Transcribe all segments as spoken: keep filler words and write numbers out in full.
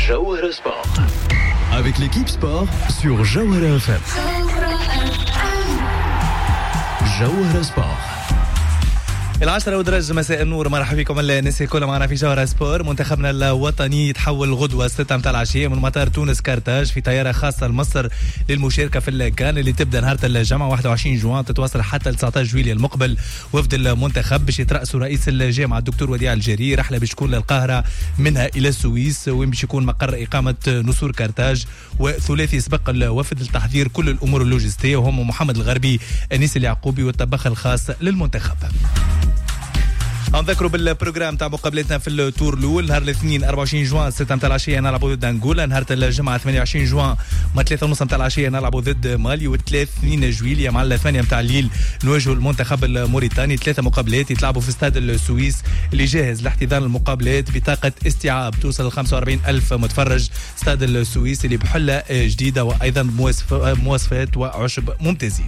Jawahara Sport. Avec l'équipe sport sur Jawahara F M. Jawahara Sport. العشرة ودرج مساء النور، مرحبا بكم الناس الكل معنا في جوهرة سبور. منتخبنا الوطني يتحول غدوة ستة متاع العشية من مطار تونس كارتاج في طيارة خاصة لمصر للمشاركة في الكان اللي تبدأ نهار الجمعة واحد وعشرين جوان تتواصل حتى تسعطاش جويلية المقبل. وفد المنتخب باش يترأسوا رئيس الجامعة الدكتور وديع الجري، رحلة باش تكون للقاهرة منها إلى السويس وين باش يكون مقر إقامة نسور كارتاج. وثلاثي سبق الوفد لتحضير كل الأمور اللوجستية وهم محمد الغربي، أنيس اليعقوبي والطباخ الخاص للمنتخب. نذكروا بالبروجرام تاع مقابلتنا في التور الاول. نهار الاثنين أربعة وعشرين جوان ستة متاع العشيه نلعبوا ضد انغولا. نهار الجمعه ثمانية وعشرين جوان ما ثلاثة ونص متاع العشيه نلعبوا ضد مالي. وثلاث اثنين جويليا مع الثمانية متاع الليل نواجهوا المنتخب الموريتاني. ثلاثه مقابلات يتلعبوا في استاد السويس اللي جاهز لاحتضان المقابلات بطاقه استيعاب توصل ل خمسة وأربعين ألف متفرج. استاد السويس اللي بحله جديده وايضا مواصفات وعشب ممتازين.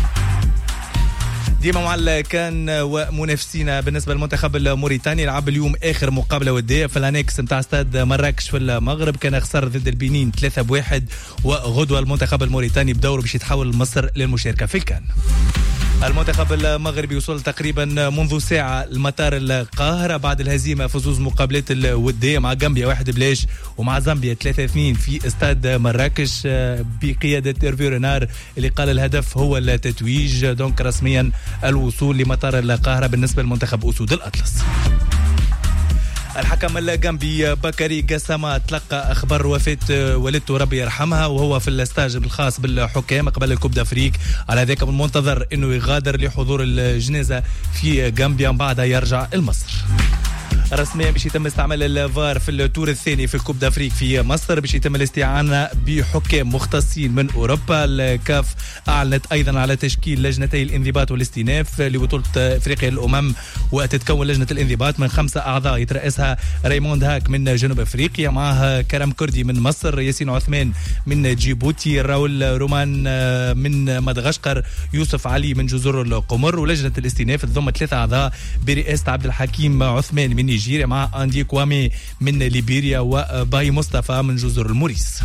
ديما مع كان ومنافسينا بالنسبه للمنتخب الموريتاني. لعب اليوم اخر مقابله وديه في الانكس نتاع استاد مراكش في المغرب، كان خسر ضد البنين ثلاثة بواحد. وغدوه المنتخب الموريتاني بدوره باش يتحول لمصر للمشاركه في الكان. المنتخب المغربي وصل تقريبا منذ ساعة لمطار القاهرة بعد الهزيمة في زوز مقابلات الودية مع غامبيا واحد بلاش ومع زامبيا ثلاثة اثنين في استاد مراكش بقيادة إيرفي رينار اللي قال الهدف هو التتويج. دونك رسميا الوصول لمطار القاهرة بالنسبة لمنتخب أسود الأطلس. الحكم الغامبي بكري قسامة تلقى اخبار وفاة والدته ربي يرحمها وهو في الاستاج الخاص بالحكام قبل الكوب دافريك. على ذلك من المنتظر انه يغادر لحضور الجنازة في غامبيا بعدها يرجع لمصر. رسميا باش يتم استعمال الفار في التور الثاني في الكوب دافريك في مصر، باش يتم الاستعانة بحكام مختصين من أوروبا. الكاف أعلنت أيضا على تشكيل لجنتي الانضباط والاستئناف لبطولة أفريقيا للأمم، وتتكون لجنة الانضباط من خمسة أعضاء يترأسها ريموند هاك من جنوب أفريقيا، معها كرم كردي من مصر، ياسين عثمان من جيبوتي، راول رومان من مدغشقر، يوسف علي من جزر القمر. ولجنة الاستئناف تضم ثلاثة أعضاء برئاسة عبد الحكيم عثمان من نيجيريا، مع أندي كوامي من ليبيريا وباي مصطفى من جزر الموريس.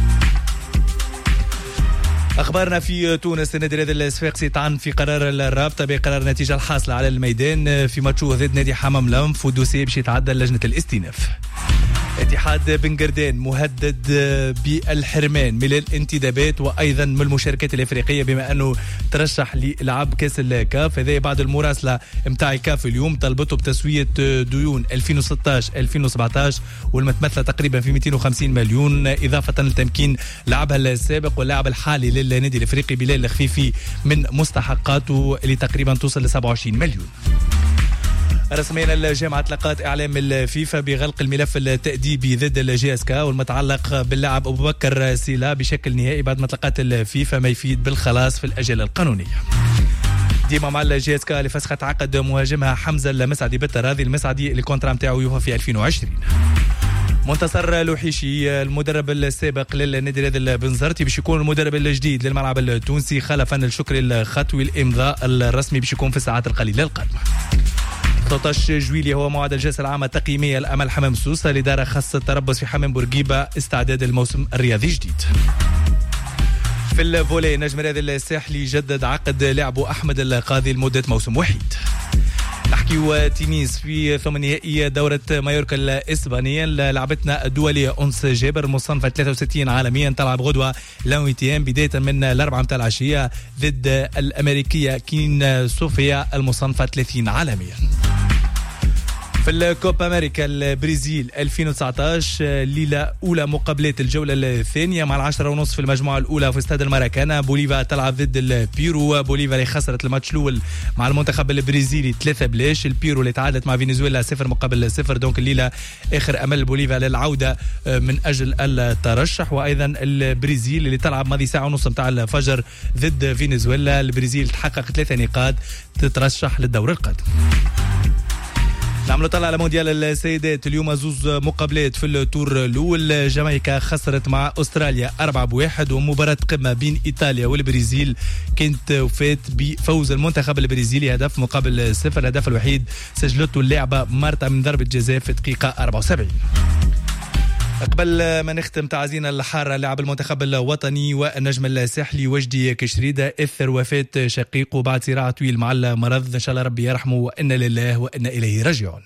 أخبارنا في تونس. النادي الرياضي الصفاقسي طعن في قرار الرابطة بقرار النتيجة الحاصلة على الميدان في ماتشو ضد نادي حمام لنف، ودوسيه باش يتعدى لجنة الاستئناف. اتحاد بن قردان مهدد بالحرمان من الانتدابات وايضا من المشاركات الافريقيه بما انه ترشح للعب كاس الكاف. هذا بعد المراسله نتاع الكاف اليوم طلبته بتسويه ديون ألفين وستطاش ألفين وسبعطاش والمتمثله تقريبا في مئتين وخمسين مليون، اضافه لتمكين لاعبها السابق واللاعب الحالي للنادي الافريقي بلال الخفيفي من مستحقاته اللي تقريبا توصل ل سبعة وعشرين مليون. رسميا الجامعة تلقات إعلام الفيفا بغلق الملف التأديبي ضد الجي اس كا والمتعلق باللاعب أبو بكر سيلا بشكل نهائي بعد ما تلقات الفيفا ما يفيد بالخلاص في الأجل القانونية. ديما مع الجي اس كا اللي فسخت عقد مهاجمها حمزة المسعدي بالتراضي، المسعدي اللي كونترا نتاعو يوفى في ألفين وعشرين. منتصر لوحيشي المدرب السابق للنادي الرياضي البنزرتي باش يكون المدرب الجديد للملعب التونسي خلفا الشكري الخطوي. الإمضاء الرسمي باش يكون في الساعات القليلة القادمة. ثلاثة عشر جويلية هو موعد الجلسة العامة التقييمية لأمل حمام سوسة لإدارة خاصة التربص في حمام بورقيبة استعداد الموسم الرياضي الجديد. في الفولي نجم الرياضي الساحلي جدد عقد لعبه أحمد القاضي لمدة موسم وحيد. نحكيو تينيس في ثمن نهائي دورة مايوركا الإسبانية. لعبتنا الدولية أنس جابر مصنفة ثلاثة وستين عالميا تلعب غدوة لويتيام بداية من الأربعة متاع العشية ضد الأمريكية كين صوفيا المصنفة ثلاثين عالميا. في الكوب أمريكا البرازيل ألفين وتسعطاش ليلة أولى مقابلات الجولة الثانية مع العشرة ونصف في المجموعة الأولى في استاد الماراكانا. بوليفيا تلعب ضد البيرو. بوليفيا اللي خسرت الماتش الأول مع المنتخب البرازيلي ثلاثة بلاش. البيرو اللي تعادلت مع فنزويلا صفر مقابل صفر. دونك الليلة آخر أمل بوليفيا للعودة من أجل الترشح. وأيضا البرازيل اللي تلعب ماضي ساعة ونص متاع الفجر ضد فنزويلا. البرازيل تحقق ثلاثة نقاط تترشح للدور القادم. نعملوا طلع على مونديال السيدات اليوم زوز مقابلات في التور الاول. جامايكا خسرت مع استراليا أربعة بواحد ومباراة قمة بين ايطاليا والبرازيل كانت وفات بفوز المنتخب البرازيلي هدف مقابل صفر. الهدف الوحيد سجلته اللاعبة مارتا من ضربة جزاء في دقيقة أربعة وسبعين. قبل ما نختم تعزينا الحارة لاعب المنتخب الوطني والنجم الساحلي وجدي كشريدة اثر وفاة شقيقه بعد صراع طويل مع المرض. ان شاء الله ربي يرحمه وإنا لله وإنا إليه راجعون.